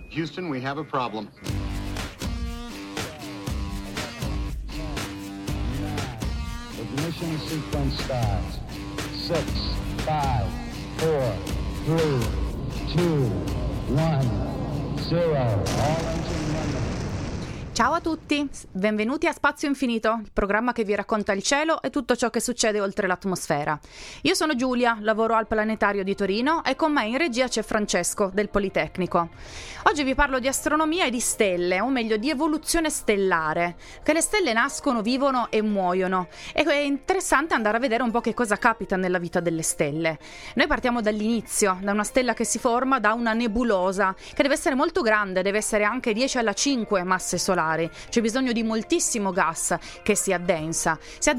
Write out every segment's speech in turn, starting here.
Houston, we have a problem. Ignition sequence starts. 6, 5, 4, 3, 2, 1, 0. All engine running. Ciao a tutti, benvenuti a Spazio Infinito, il programma che vi racconta il cielo e tutto ciò che succede oltre l'atmosfera. Io sono Giulia, lavoro al Planetario di Torino e con me in regia c'è Francesco del Politecnico. Oggi vi parlo di astronomia e di stelle, o meglio di evoluzione stellare, che le stelle nascono, vivono e muoiono. E è interessante andare a vedere un po' che cosa capita nella vita delle stelle. Noi partiamo dall'inizio, da una stella che si forma da una nebulosa, che deve essere molto grande, deve essere anche 10 alla 5 masse solari. C'è bisogno di moltissimo gas che si addensa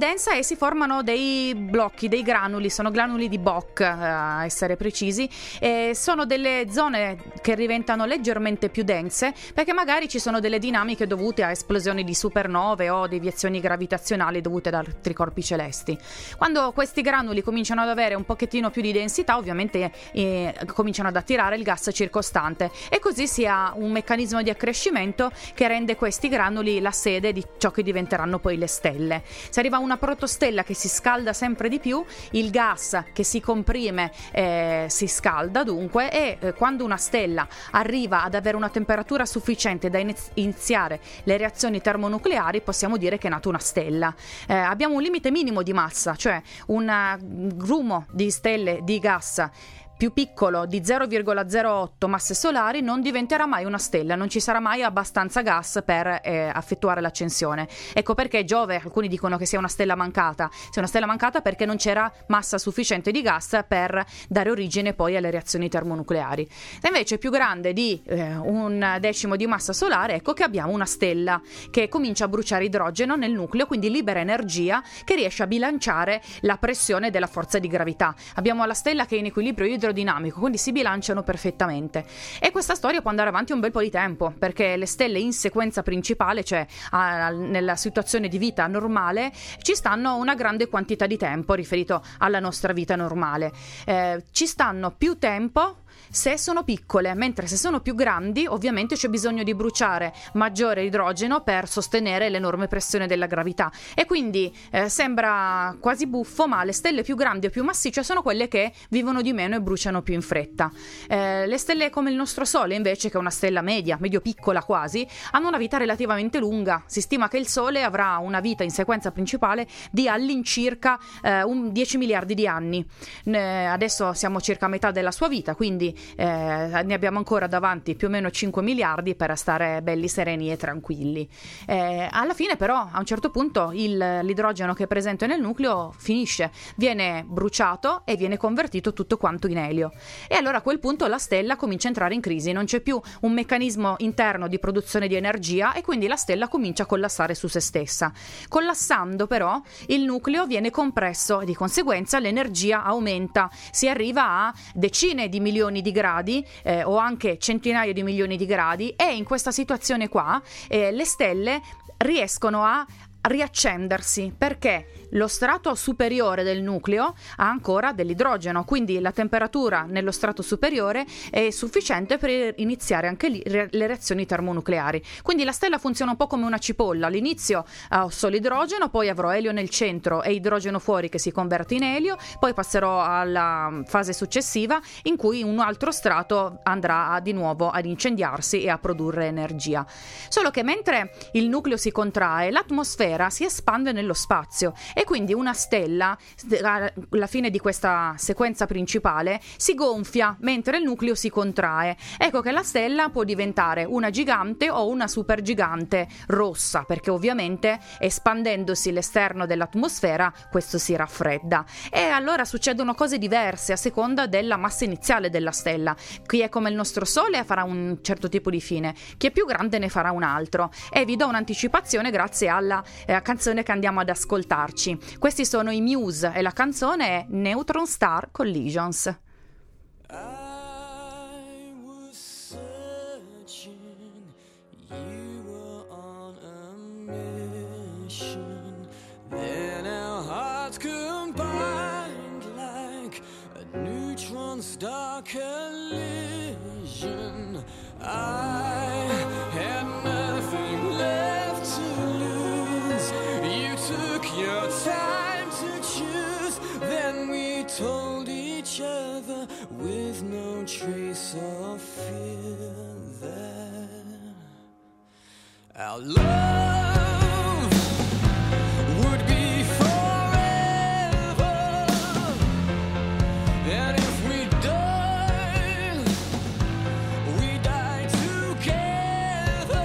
e si formano dei blocchi, dei granuli, sono granuli di Bock a essere precisi, e sono delle zone che diventano leggermente più dense perché magari ci sono delle dinamiche dovute a esplosioni di supernove o deviazioni gravitazionali dovute da altri corpi celesti. Quando questi granuli cominciano ad avere un pochettino più di densità, ovviamente cominciano ad attirare il gas circostante e così si ha un meccanismo di accrescimento che rende questi granuli la sede di ciò che diventeranno poi le stelle. Se arriva una protostella che si scalda sempre di più, il gas che si comprime si scalda dunque, e quando una stella arriva ad avere una temperatura sufficiente da iniziare le reazioni termonucleari, possiamo dire che è nata una stella. Abbiamo un limite minimo di massa, cioè un grumo di stelle di gas più piccolo di 0,08 masse solari non diventerà mai una stella, non ci sarà mai abbastanza gas per effettuare l'accensione. Ecco perché Giove, alcuni dicono che sia una stella mancata perché non c'era massa sufficiente di gas per dare origine poi alle reazioni termonucleari. Se invece è più grande di 1/10 di massa solare, ecco che abbiamo una stella che comincia a bruciare idrogeno nel nucleo, quindi libera energia che riesce a bilanciare la pressione della forza di gravità. Abbiamo la stella che è in equilibrio idrodinamico, quindi si bilanciano perfettamente, e questa storia può andare avanti un bel po' di tempo perché le stelle in sequenza principale, cioè nella situazione di vita normale, ci stanno una grande quantità di tempo riferito alla nostra vita normale. Ci stanno più tempo se sono piccole, mentre se sono più grandi ovviamente c'è bisogno di bruciare maggiore idrogeno per sostenere l'enorme pressione della gravità, e quindi sembra quasi buffo, ma le stelle più grandi o più massicce sono quelle che vivono di meno e bruciano più in fretta. Le stelle come il nostro Sole invece, che è una stella medio piccola quasi, hanno una vita relativamente lunga. Si stima che il Sole avrà una vita in sequenza principale di all'incirca 10 miliardi di anni. Adesso siamo circa a metà della sua vita, quindi ne abbiamo ancora davanti più o meno 5 miliardi per stare belli sereni e tranquilli. Alla fine però a un certo punto l'idrogeno che è presente nel nucleo finisce, viene bruciato e viene convertito tutto quanto in elio, e allora a quel punto la stella comincia a entrare in crisi, non c'è più un meccanismo interno di produzione di energia e quindi la stella comincia a collassare su se stessa. Collassando però il nucleo viene compresso e di conseguenza l'energia aumenta, si arriva a decine di milioni di gradi o anche centinaia di milioni di gradi, e in questa situazione qua le stelle riescono a riaccendersi perché lo strato superiore del nucleo ha ancora dell'idrogeno, quindi la temperatura nello strato superiore è sufficiente per iniziare anche lì le reazioni termonucleari. Quindi la stella funziona un po' come una cipolla: all'inizio ho solo idrogeno, poi avrò elio nel centro e idrogeno fuori che si converte in elio, poi passerò alla fase successiva in cui un altro strato andrà di nuovo ad incendiarsi e a produrre energia. Solo che mentre il nucleo si contrae, l'atmosfera si espande nello spazio, e quindi una stella alla fine di questa sequenza principale si gonfia mentre il nucleo si contrae. Ecco che la stella può diventare una gigante o una supergigante rossa, perché ovviamente espandendosi l'esterno dell'atmosfera questo si raffredda, e allora succedono cose diverse a seconda della massa iniziale della stella. Chi è come il nostro Sole farà un certo tipo di fine, chi è più grande ne farà un altro, e vi do un'anticipazione grazie alla canzone che andiamo ad ascoltarci. Questi sono i Muse e la canzone è Neutron Star Collisions. I was searching, you were on a mission, then our hearts combined like a neutron star collision. I told each other with no trace of fear that our love would be forever, and if we died, we died together.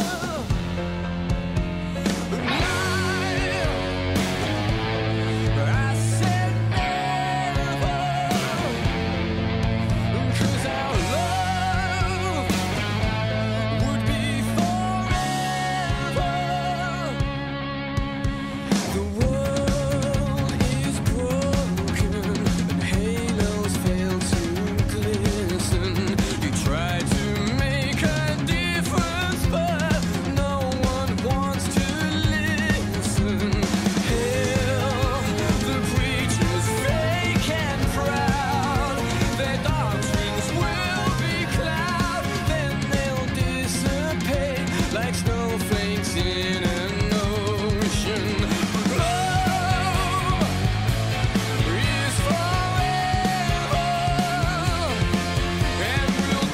I said never, 'cause our love would be forever. The world is broken and halos fail to glisten. You try to make a difference, but no one wants to listen. Hell, the preachers fake and proud. Their doctrines will be cloud, then they'll dissipate like snowflakes in an ocean. Love is forever, and we'll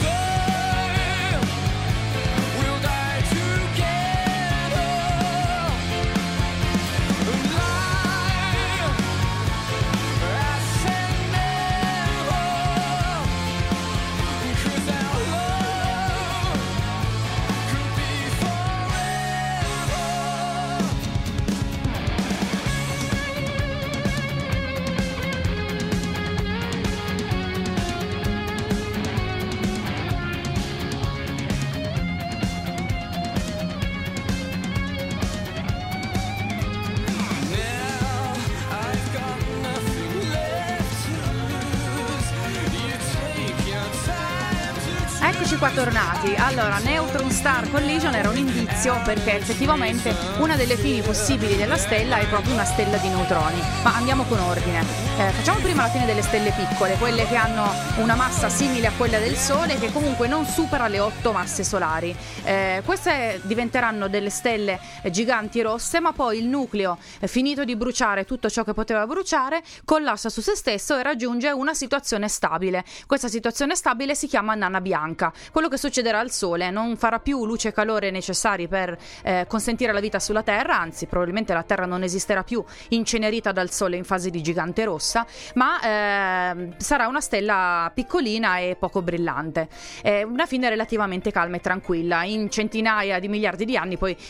die together. Lie, I said never, 'cause our love could be forever. Now I've got nothing left to lose. You take your time to Eccoci qua tornati. Allora, Neutron Star Collision era un indizio perché effettivamente una delle fini possibili della stella è proprio una stella di neutroni. Ma andiamo con ordine. Facciamo prima la fine delle stelle piccole, quelle che hanno una massa simile a quella del Sole, che comunque non supera le 8 masse solari. Queste diventeranno delle stelle giganti rosse, ma poi il nucleo, finito di bruciare tutto ciò che poteva bruciare, collassa su se stesso e raggiunge una situazione stabile. Questa situazione stabile si chiama nana bianca. Quello che succederà al Sole non farà più luce e calore necessari per consentire la vita sulla Terra, anzi probabilmente la Terra non esisterà più incenerita dal Sole in fase di gigante rossa, ma sarà una stella piccolina e poco brillante. Una fine relativamente calma e tranquilla. In centinaia di miliardi di anni poi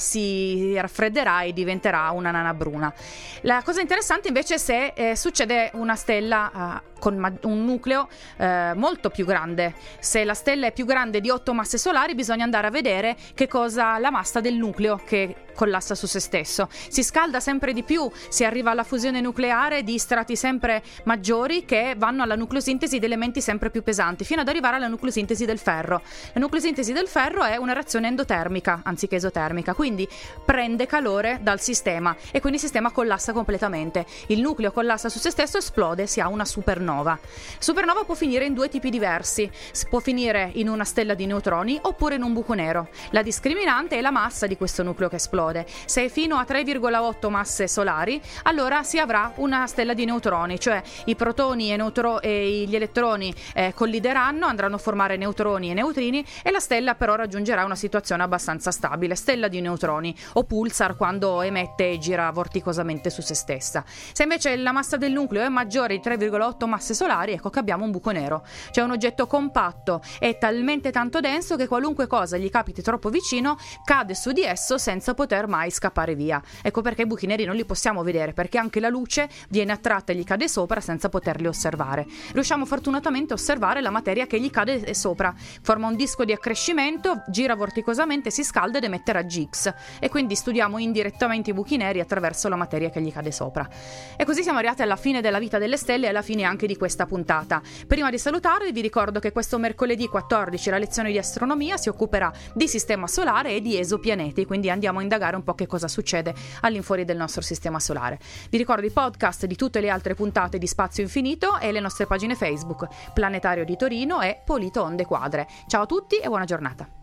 si raffredderà e diventerà una nana bruna. La cosa interessante invece è se succede una stella con un nucleo molto più grande. Se la stella è più grande di 8 masse solari, bisogna andare a vedere che cosa la massa del nucleo che collassa su se stesso. Si scalda sempre di più, si arriva alla fusione nucleare di strati sempre maggiori che vanno alla nucleosintesi di elementi sempre più pesanti, fino ad arrivare alla nucleosintesi del ferro. La nucleosintesi del ferro è una reazione endotermica anziché esotermica, quindi prende calore dal sistema e quindi il sistema collassa completamente. Il nucleo collassa su se stesso, esplode, si ha una supernova. Supernova può finire in due tipi diversi: può finire in una stella di neutroni oppure in un buco nero. La discriminante è la massa di questo nucleo che esplode. Se è fino a 3,8 masse solari, allora si avrà una stella di neutroni, cioè i protoni e gli elettroni collideranno, andranno a formare neutroni e neutrini, e la stella però raggiungerà una situazione abbastanza stabile, stella di neutroni, o pulsar quando emette e gira vorticosamente su se stessa. Se invece la massa del nucleo è maggiore di 3,8 masse solari, ecco che abbiamo un buco nero, cioè un oggetto compatto e talmente tanto denso che qualunque cosa gli capiti troppo vicino cade su di esso senza poter mai scappare via. Ecco perché i buchi neri non li possiamo vedere, perché anche la luce viene attratta e gli cade sopra senza poterli osservare. Riusciamo fortunatamente a osservare la materia che gli cade sopra, forma un disco di accrescimento, gira vorticosamente, si scalda ed emette raggi X, e quindi studiamo indirettamente i buchi neri attraverso la materia che gli cade sopra. E così siamo arrivati alla fine della vita delle stelle e alla fine anche di questa puntata. Prima di salutarvi vi ricordo che questo mercoledì 14 la lezione di astronomia si occuperà di sistema solare e di esopianeti, quindi andiamo a indagare un po' che cosa succede all'infuori del nostro sistema solare. Vi ricordo i podcast di tutte le altre puntate di Spazio Infinito e le nostre pagine Facebook Planetario di Torino e Polito Onde Quadre. Ciao a tutti e buona giornata.